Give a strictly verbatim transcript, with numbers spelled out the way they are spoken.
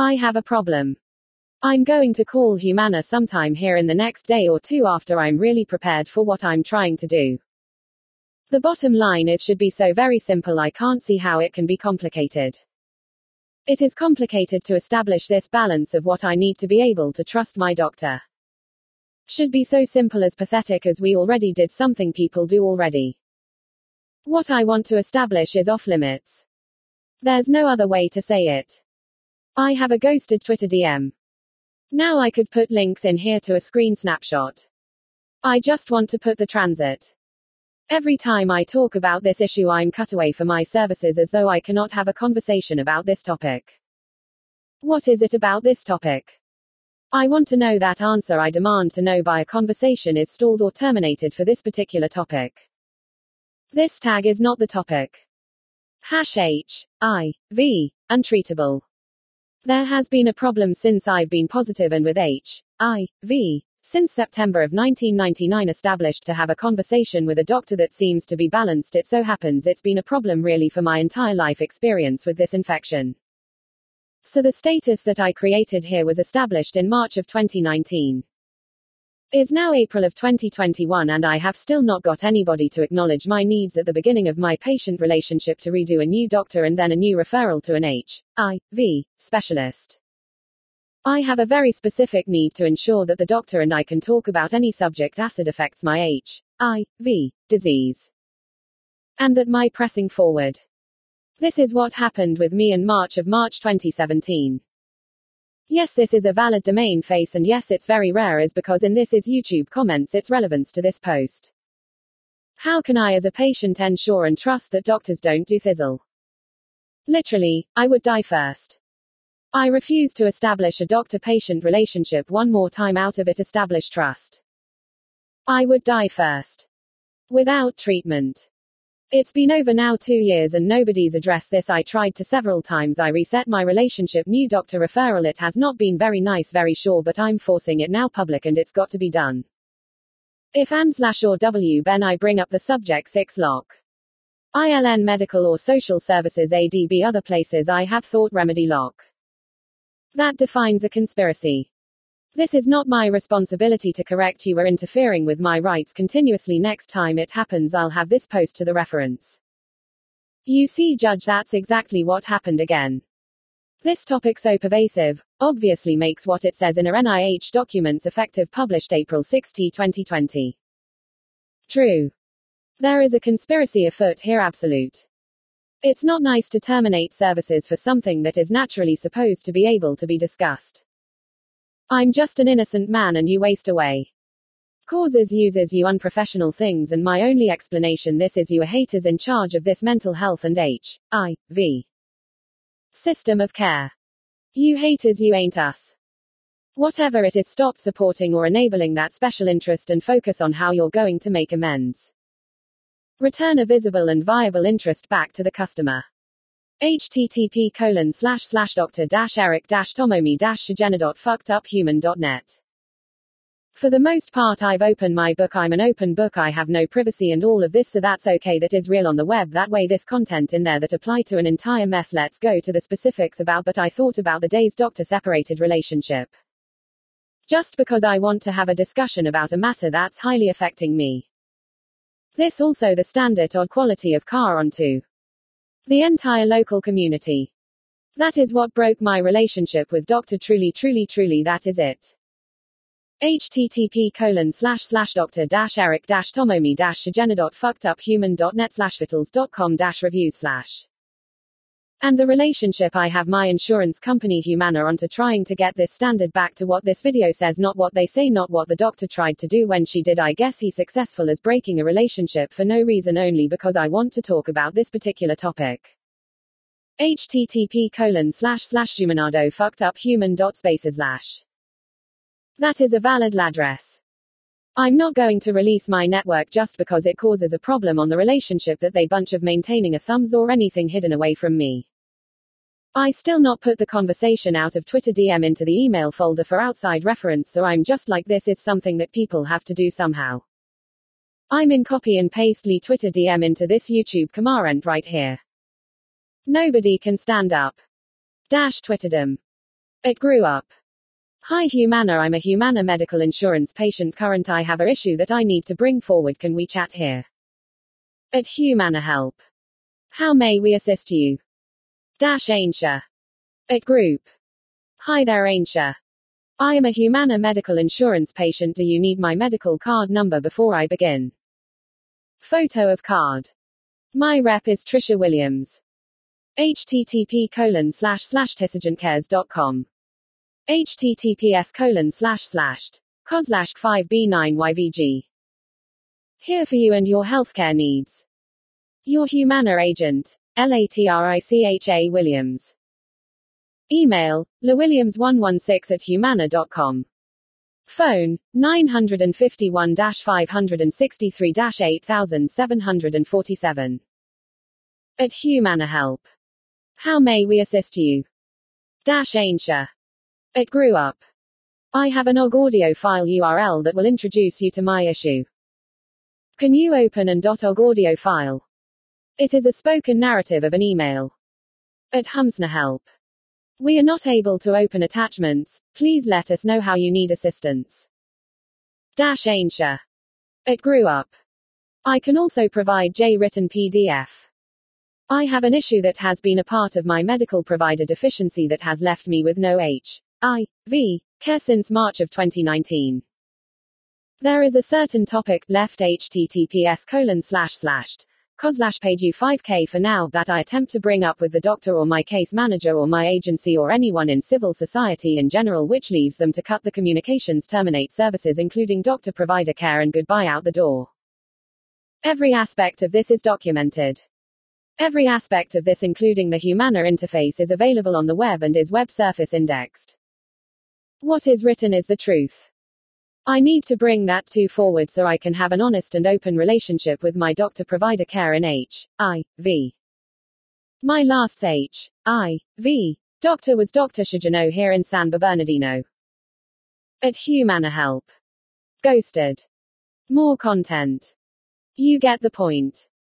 I have a problem. I'm going to call Humana sometime here in the next day or two after I'm really prepared for what I'm trying to do. The bottom line is should be so very simple I can't see how it can be complicated. It is complicated to establish this balance of what I need to be able to trust my doctor. Should be so simple as pathetic as we already did something people do already. What I want to establish is off limits. There's no other way to say it. I have a ghosted Twitter D M. Now I could put links in here to a screen snapshot. I just want to put the transit. Every time I talk about this issue I'm cut away for my services as though I cannot have a conversation about this topic. What is it about this topic? I want to know that answer. I demand to know by a conversation is stalled or terminated for this particular topic. This tag is not the topic. Hash H. I. V. Untreatable. There has been a problem since I've been positive and with H. I. V. Since September of nineteen ninety-nine established to have a conversation with a doctor that seems to be balanced. It so happens it's been a problem really for my entire life experience with this infection. So the status that I created here was established in March of twenty nineteen. Is now April of twenty twenty-one and I have still not got anybody to acknowledge my needs at the beginning of my patient relationship to redo a new doctor and then a new referral to an H. I. V. specialist. I have a very specific need to ensure that the doctor and I can talk about any subject acid affects my H. I. V. disease. And that my pressing forward. This is what happened with me in March of March twenty seventeen. Yes, this is a valid domain face and yes, it's very rare is because in this is YouTube comments its relevance to this post. How can I as a patient ensure and trust that doctors don't do thizzle? Literally, I would die first. I refuse to establish a doctor-patient relationship one more time out of it establish trust. I would die first. Without treatment. It's been over now two years and nobody's addressed this. I tried to several times. I reset my relationship, new doctor referral. It has not been very nice, very sure, but I'm forcing it now public and it's got to be done. If and slash or W Ben I bring up the subject six lock. I L N medical or social services A D B other places I have thought remedy lock. That defines a conspiracy. This is not my responsibility to correct you or interfering with my rights continuously. Next time it happens I'll have this post to the reference. You see, judge, that's exactly what happened again. This topic so pervasive, obviously makes what it says in a N I H documents effective published April sixteenth twenty twenty. True. There is a conspiracy afoot here, absolute. It's not nice to terminate services for something that is naturally supposed to be able to be discussed. I'm just an innocent man and you waste away. Causes uses you unprofessional things and my only explanation this is you are haters in charge of this mental health and H. I. V. system of care. You haters, you ain't us. Whatever it is, stop supporting or enabling that special interest and focus on how you're going to make amends. Return a visible and viable interest back to the customer. http colon slash slash doctor dash eric dash tomomi dash shigena dot fucked up human dot net. For the most part I've opened my book. I'm an open book. I have no privacy and all of this, so that's okay. That is real on the web. That way this content in there that apply to an entire mess. Let's go to the specifics about but I thought about the days doctor separated relationship. Just because I want to have a discussion about a matter that's highly affecting me. This also the standard odd quality of car onto the entire local community. That is what broke my relationship with doctor. Truly, truly, truly, that is it. http colon slash slash doctor dash eric dash tomomi dash shigena dot fucked up human dot net slash vitals dot com dash reviews slash. And the relationship I have my insurance company Humana onto trying to get this standard back to what this video says, not what they say, not what the doctor tried to do when she did. I guess he successful as breaking a relationship for no reason, only because I want to talk about this particular topic. http colon slash slash humanado fucked up human dot spaces slash. That is a valid address. I'm not going to release my network just because it causes a problem on the relationship that they bunch of maintaining a thumbs or anything hidden away from me. I still not put the conversation out of Twitter D M into the email folder for outside reference, so I'm just like this is something that people have to do somehow. I'm in copy and paste Lee Twitter D M into this YouTube comment right here. Nobody can stand up. Dash Twitterdom. It grew up. Hi Humana, I'm a Humana medical insurance patient current. I have a issue that I need to bring forward. Can we chat here? At Humana Help. How may we assist you? Dash Ainsha. At Group. Hi there Ainsha. I am a Humana medical insurance patient. Do you need my medical card number before I begin? Photo of card. My rep is Trisha Williams. http colon slash slash tisagencares dot com. https colon slash slashed. coslash five b nine y v g. Here for you and your healthcare needs. Your Humana agent. Latricha Williams. Email, lawilliams one one six at humana dot com. Phone, nine five one five six three eight seven four seven. At Humana Help. How may we assist you? Dash Ainsha. It grew up. I have an O G audio file U R L that will introduce you to my issue. Can you open an .og audio file? It is a spoken narrative of an email. At Humsna Help. We are not able to open attachments. Please let us know how you need assistance. Dash Ainsha. It grew up. I can also provide J-written P D F. I have an issue that has been a part of my medical provider deficiency that has left me with no H I V care since March of twenty nineteen. There is a certain topic left https colon slash slashed coslash page u five k for now that I attempt to bring up with the doctor or my case manager or my agency or anyone in civil society in general, which leaves them to cut the communications, terminate services including doctor provider care, and goodbye out the door. Every aspect of this is documented. Every aspect of this, including the Humana interface, is available on the web and is web surface indexed. What is written is the truth. I need to bring that to forward so I can have an honest and open relationship with my doctor provider care in H I V. My last H I V doctor was Doctor Shajano here in San Bernardino. At Humana Help. Ghosted. More content. You get the point.